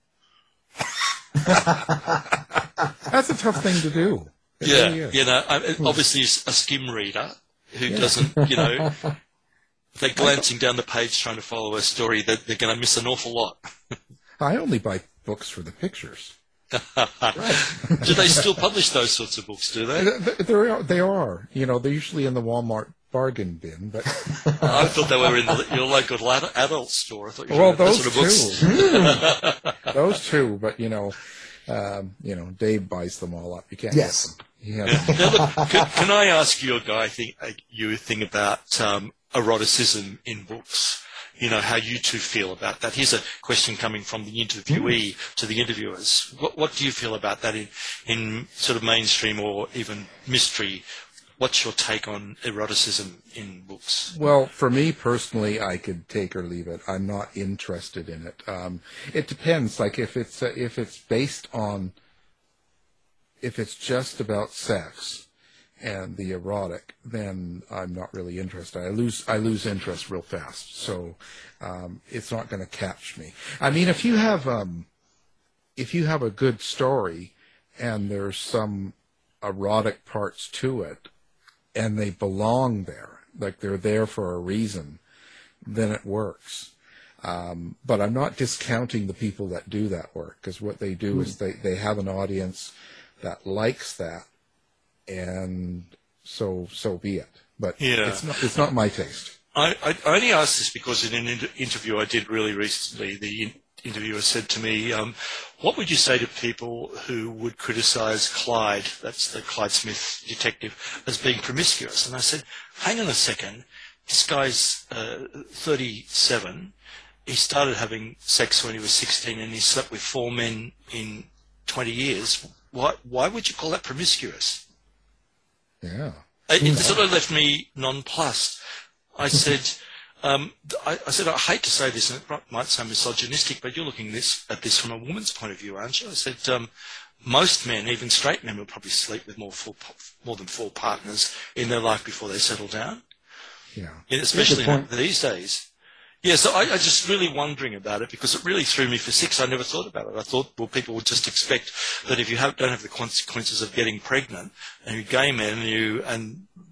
That's a tough thing to do. It yeah, really is. you know, I, obviously a skim reader who yeah. doesn't, you know, they're glancing down the page trying to follow a story, that they're going to miss an awful lot. I only buy books for the pictures. Right. Do they still publish those sorts of books, do they? They, they, are, they are. You know, they're usually in the Walmart bargain bin, but I thought they were in the, your local adult store. I thought you were well, in those sort of two, books. those two. But you know, um, you know, Dave buys them all up. You can't yes. get them. Yeah. Now, look, can, can I ask you a guy thing, uh, you a thing about um, eroticism in books? You know, how you two feel about that. Here's a question coming from the interviewee mm. to the interviewers. What, what do you feel about that in, in sort of mainstream or even mystery? What's your take on eroticism in books? Well, for me personally, I could take or leave it. I'm not interested in it. Um, it depends. Like if it's uh, if it's based on, if it's just about sex and the erotic, then I'm not really interested. I lose I lose interest real fast. So um, it's not going to catch me. I mean, if you have um, if you have a good story and there's some erotic parts to it, and they belong there, like they're there for a reason, then it works. Um, but I'm not discounting the people that do that work, because what they do mm. is they, they have an audience that likes that, and so so be it. But yeah. it's not it's not my taste. I, I only asked this because in an inter- interview I did really recently, the in- interviewer said to me, um, what would you say to people who would criticise Clyde, that's the Clyde Smith detective, as being promiscuous? And I said, hang on a second, this guy's uh, thirty-seven, he started having sex when he was sixteen and he slept with four men in twenty years. Why, why would you call that promiscuous? Yeah. It, it sort of left me nonplussed. I said... Um, I, I said, I hate to say this, and it might sound misogynistic, but you're looking this, at this from a woman's point of view, aren't you? I said, um, most men, even straight men, will probably sleep with more, full, more than four partners in their life before they settle down. Yeah. And especially these days. Yeah, so I, I just really wondering about it, because it really threw me for six. I never thought about it. I thought, well, people would just expect that if you have, don't have the consequences of getting pregnant, and you're gay men, and you, and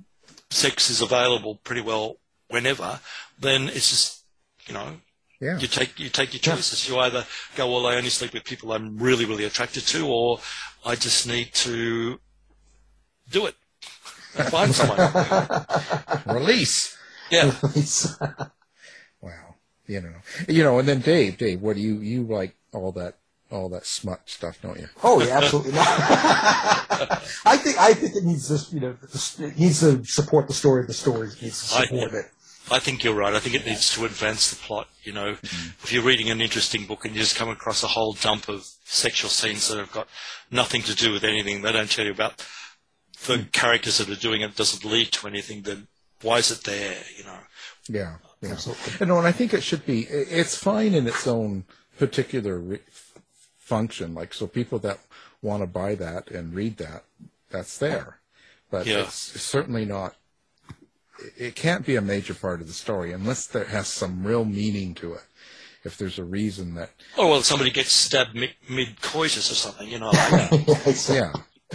sex is available pretty well whenever, then it's just, you know, yeah. you take you take your choices. You either go, well, I only sleep with people I'm really, really attracted to, or I just need to do it. Find someone. Release. Yeah. Wow. You know. You know, and then Dave, Dave, what do you, you like all that all that smut stuff, don't you? Oh yeah, absolutely not. I think I think it needs to, you know, it needs to support the story of the story. It needs to support I, it. I think you're right. I think it needs to advance the plot. You know, mm-hmm. if you're reading an interesting book and you just come across a whole dump of sexual scenes that have got nothing to do with anything, they don't tell you about the mm-hmm. characters that are doing it, doesn't lead to anything, then why is it there, you know? Yeah, yeah. Absolutely. And, and I think it should be, it's fine in its own particular re- function. Like, so people that want to buy that and read that, that's there. But yeah. it's, it's certainly not, it can't be a major part of the story unless there has some real meaning to it. If there's a reason that... Oh, well, somebody gets stabbed mid- mid-coitus or something, you know, like that. Yeah.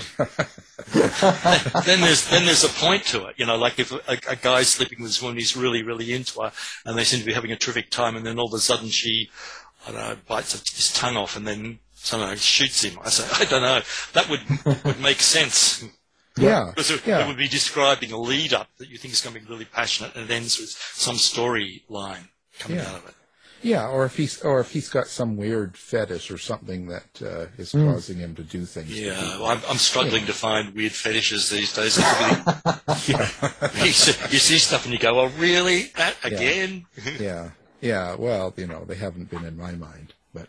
then there's then there's a point to it, you know, like if a, a guy's sleeping with this woman, he's really, really into her, and they seem to be having a terrific time, and then all of a sudden she, I don't know, bites his tongue off and then somehow shoots him. I say, I don't know, that would would make sense. Yeah, because it, yeah. it would be describing a lead-up that you think is going to be really passionate, and it ends with some storyline coming yeah. out of it. Yeah, or if he's or if he's got some weird fetish or something that uh, is Mm. causing him to do things. Yeah, to well, I'm, I'm struggling yeah. to find weird fetishes these days. yeah. you, see, you see stuff and you go, "Oh, really? That again?" Yeah. yeah, yeah. Well, you know, they haven't been in my mind, but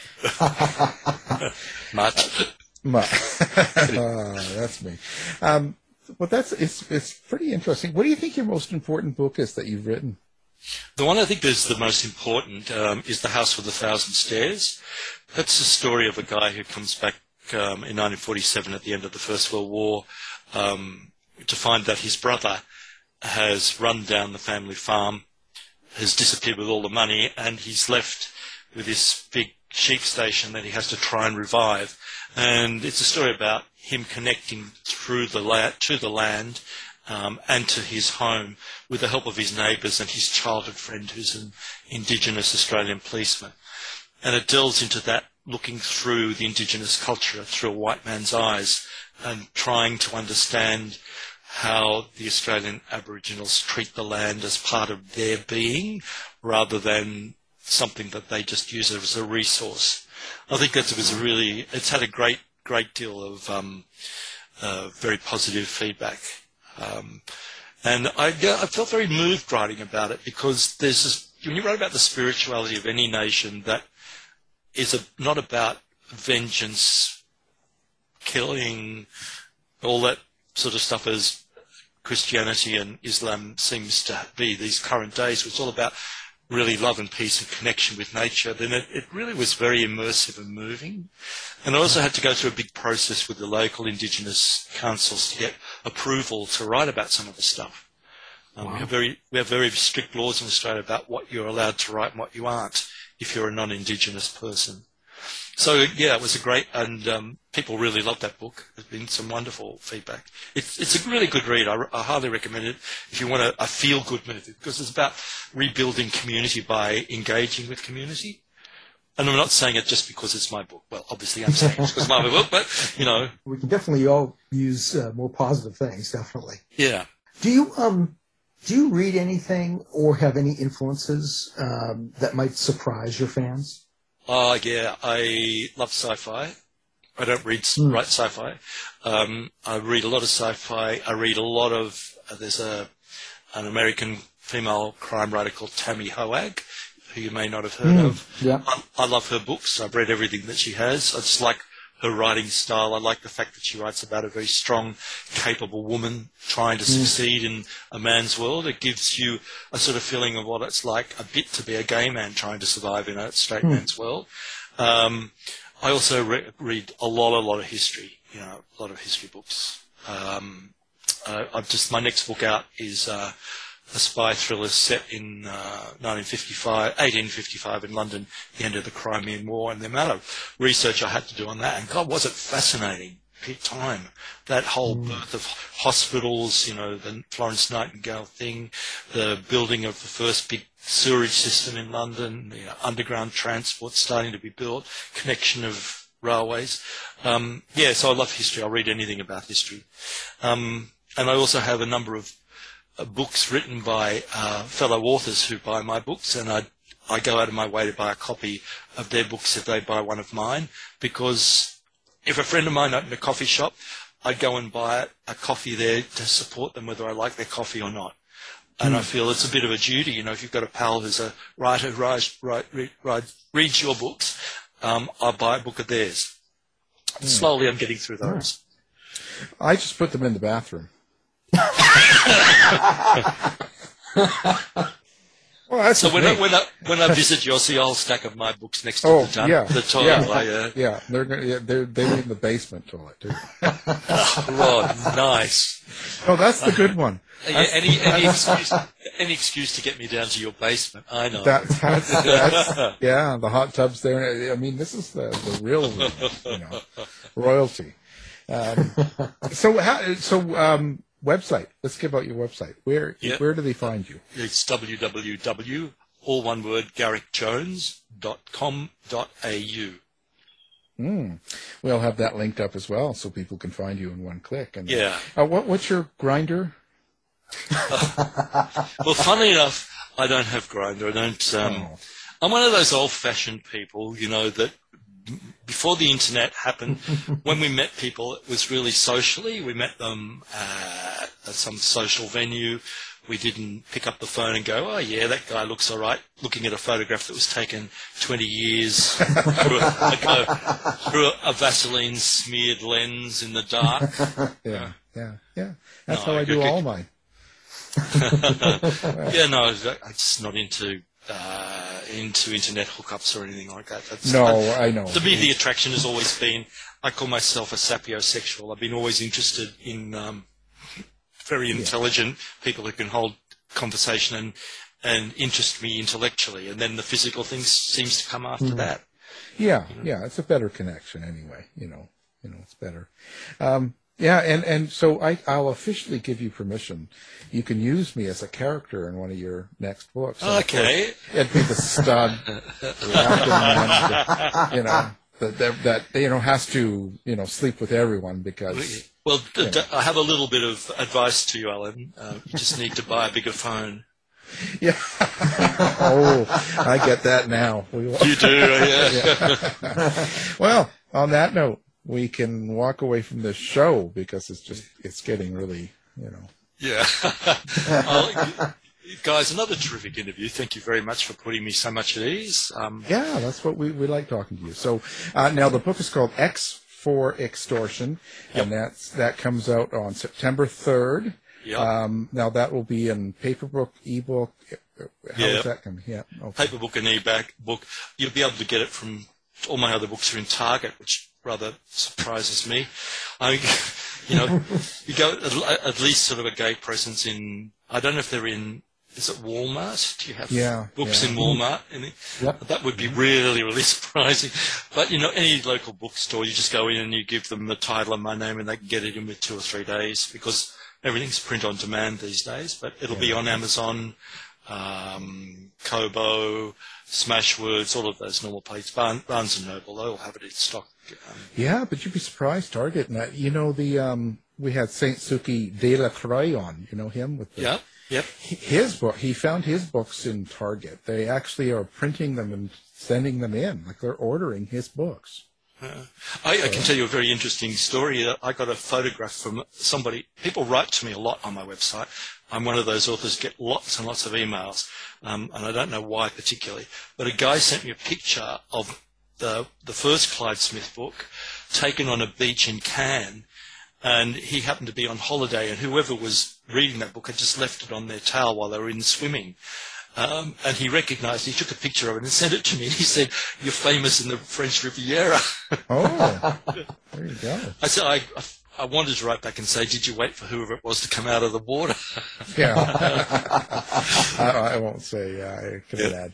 much. much. uh, that's me. Um, but that's it's it's pretty interesting. What do you think your most important book is that you've written? The one I think is the most important um, is The House with a Thousand Stairs. That's the story of a guy who comes back um, in nineteen forty-seven at the end of the First World War um, to find that his brother has run down the family farm, has disappeared with all the money, and he's left with this big sheep station that he has to try and revive. And it's a story about him connecting through the la- to the land Um, and to his home with the help of his neighbours and his childhood friend who's an Indigenous Australian policeman. And it delves into that, looking through the Indigenous culture through a white man's eyes and trying to understand how the Australian Aboriginals treat the land as part of their being rather than something that they just use as a resource. I think that it was a really, it's had a great, great deal of um, uh, very positive feedback. Um, and I, yeah, I felt very moved writing about it because there's this, when you write about the spirituality of any nation that is a, not about vengeance, killing, all that sort of stuff as Christianity and Islam seems to be these current days, it's all about really love and peace and connection with nature, then it, it really was very immersive and moving. And I also had to go through a big process with the local Indigenous councils to get approval to write about some of the stuff. Um, wow. We have very we have very strict laws in Australia about what you're allowed to write and what you aren't if you're a non-Indigenous person. So, yeah, it was a great, and um, people really loved that book. There's been some wonderful feedback. It's it's a really good read. I, I highly recommend it if you want a, a feel-good movie, because it's about rebuilding community by engaging with community. And I'm not saying it just because it's my book. Well, obviously I'm saying it because it's my book, but, you know. We can definitely all use uh, more positive things, definitely. Yeah. Do you um do you read anything or have any influences um, that might surprise your fans? Oh, uh, yeah, I love sci-fi. I don't read mm. write sci-fi. Um, I read a lot of sci-fi. I read a lot of, uh, there's a an American female crime writer called Tammy Hoag, who you may not have heard mm. of. Yeah. I, I love her books. I've read everything that she has. I just like her writing style. I like the fact that she writes about a very strong, capable woman trying to mm. succeed in a man's world. It gives you a sort of feeling of what it's like a bit to be a gay man trying to survive in a straight mm. man's world. Um, I also re- read a lot, a lot of history, you know, a lot of history books. Um, uh, I've just, my next book out is uh, a spy thriller set in uh, nineteen fifty-five, eighteen fifty-five in London, the end of the Crimean War, and the amount of research I had to do on that, and God, was it fascinating. time. That whole mm. birth of hospitals, you know, the Florence Nightingale thing, the building of the first big sewerage system in London, you know, underground transport starting to be built, connection of railways. Um, yeah, so I love history. I'll read anything about history. Um, and I also have a number of uh, books written by uh, fellow authors who buy my books, and I I go out of my way to buy a copy of their books if they buy one of mine, because if a friend of mine opened a coffee shop, I'd go and buy a coffee there to support them whether I like their coffee or not. And mm. I feel it's a bit of a duty, you know, if you've got a pal who's a writer who writes, write, read, write, reads your books, um, I'll buy a book of theirs. Mm. Slowly I'm getting through those. I just put them in the bathroom. Well, that's so when I, when I when I visit you, I'll see a whole stack of my books next to oh, the, ton, yeah, the toilet. Yeah, I, uh, yeah. They're gonna, yeah, they're they live in the basement toilet too. Oh, nice. Oh, that's the good one. Yeah, any any excuse any excuse to get me down to your basement. I know. That, that's, that's, yeah, the hot tubs there. I mean, this is the the real, you know, royalty. Um, so how so. Um, Website. Let's give out your website. Where yep. where do they find you? It's w w w, all one word, garrick jones dot com dot a u. Mm. We'll have that linked up as well, so people can find you in one click. And yeah. Uh, what what's your Grindr? Uh, well, funnily enough, I don't have Grindr. I don't. Um, oh. I'm one of those old-fashioned people, you know, that. Before the internet happened, when we met people, it was really socially. We met them uh, at some social venue. We didn't pick up the phone and go, oh, yeah, that guy looks all right, looking at a photograph that was taken twenty years through, a, ago, through a, a Vaseline-smeared lens in the dark. Yeah, yeah, yeah. That's no, how I, I do all mine. Yeah, no, I'm just not into... Uh, into internet hookups or anything like that. That's, no, I, I know. To me, the attraction has always been, I call myself a sapiosexual. I've been always interested in um, very intelligent yeah. people who can hold conversation and, and interest me intellectually, and then the physical thing seems to come after mm. that. Yeah, you know? yeah, it's a better connection anyway. You know, you know, it's better. Um, Yeah, and, and so I, I'll officially give you permission. You can use me as a character in one of your next books. And okay. It'd be the stud, man, you know, that, that, that, you know, has to, you know, sleep with everyone because... Well, d- d- I have a little bit of advice to you, Alan. Uh, you just need to buy a bigger phone. Yeah. Oh, I get that now. You do, yeah. Yeah. Well, on that note, we can walk away from this show because it's just, it's getting really, you know. Yeah. uh, guys, another terrific interview. Thank you very much for putting me so much at ease. Um, yeah, that's what we, we like talking to you. So uh, now the book is called X for Extortion, yep. and that's, that comes out on September third. Yep. Um, now that will be in paperbook, ebook. How yeah. is that coming? Yeah. Okay. Paperbook and e-back book. You'll be able to get it from, all my other books are in Target, which rather surprises me. I, you know, you go at, at least sort of a gay presence in, I don't know if they're in, is it Walmart? Do you have yeah, books yeah. in Walmart? Yep. That would be really, really surprising. But, you know, any local bookstore, you just go in and you give them the title and my name and they can get it in with two or three days because everything's print on demand these days. But it'll yeah. be on Amazon, um, Kobo, Smashwords, all of those normal places. Barnes, Barnes and Noble, they'll have it in stock. Um, yeah, but you'd be surprised, Target. And that, you know, the um, we had Saint Suki de la Croix on. You know him with the, yep, yep. His book. He found his books in Target. They actually are printing them and sending them in, like they're ordering his books. Uh, I, I can tell you a very interesting story. I got a photograph from somebody. People write to me a lot on my website. I'm one of those authors get lots and lots of emails, um, and I don't know why particularly. But a guy sent me a picture of the the first Clyde Smith book taken on a beach in Cannes, and he happened to be on holiday, and whoever was reading that book had just left it on their towel while they were in swimming. Um, and he recognised, he took a picture of it and sent it to me, and he said, "You're famous in the French Riviera." Oh, there you go. I said, I, I, I wanted to write back and say, "Did you wait for whoever it was to come out of the water?" Yeah. I, I won't say, yeah, I can yeah. imagine.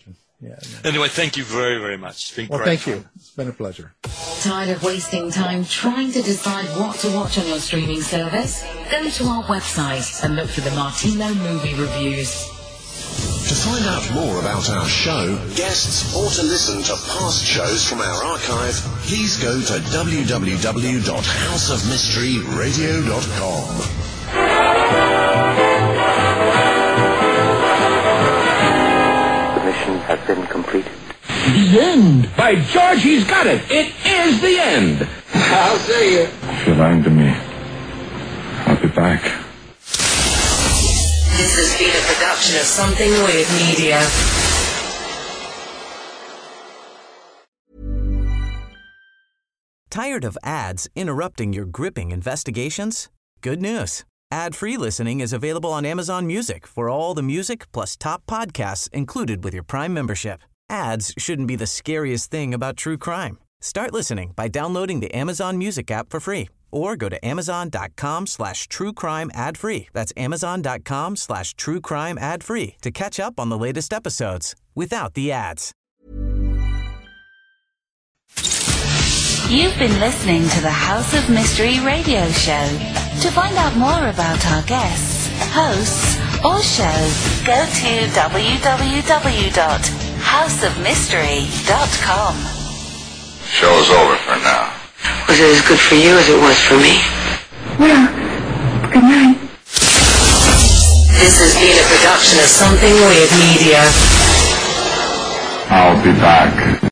Yeah. Anyway, thank you very, very much. It's been Well, great. thank you. It's been a pleasure. Tired of wasting time trying to decide what to watch on your streaming service? Go to our website and look for the Martino Movie Reviews. To find out more about our show, guests, or to listen to past shows from our archive, please go to w w w dot house of mystery radio dot com. The mission has been completed. The end! By George, he's got it! It is the end! I'll see you. If you're lying to me, I'll be back. This has been a production of Something Weird Media. Tired of ads interrupting your gripping investigations? Good news. Ad-free listening is available on Amazon Music for all the music plus top podcasts included with your Prime membership. Ads shouldn't be the scariest thing about true crime. Start listening by downloading the Amazon Music app for free or go to amazon.com slash true crime ad free. That's amazon.com slash true crime ad free to catch up on the latest episodes without the ads. You've been listening to the House of Mystery radio show. To find out more about our guests, hosts, or shows, go to w w w dot house of mystery dot com. Show's over for now. Was it as good for you as it was for me? Well, good night. This has been a production of Something Weird Media. I'll be back.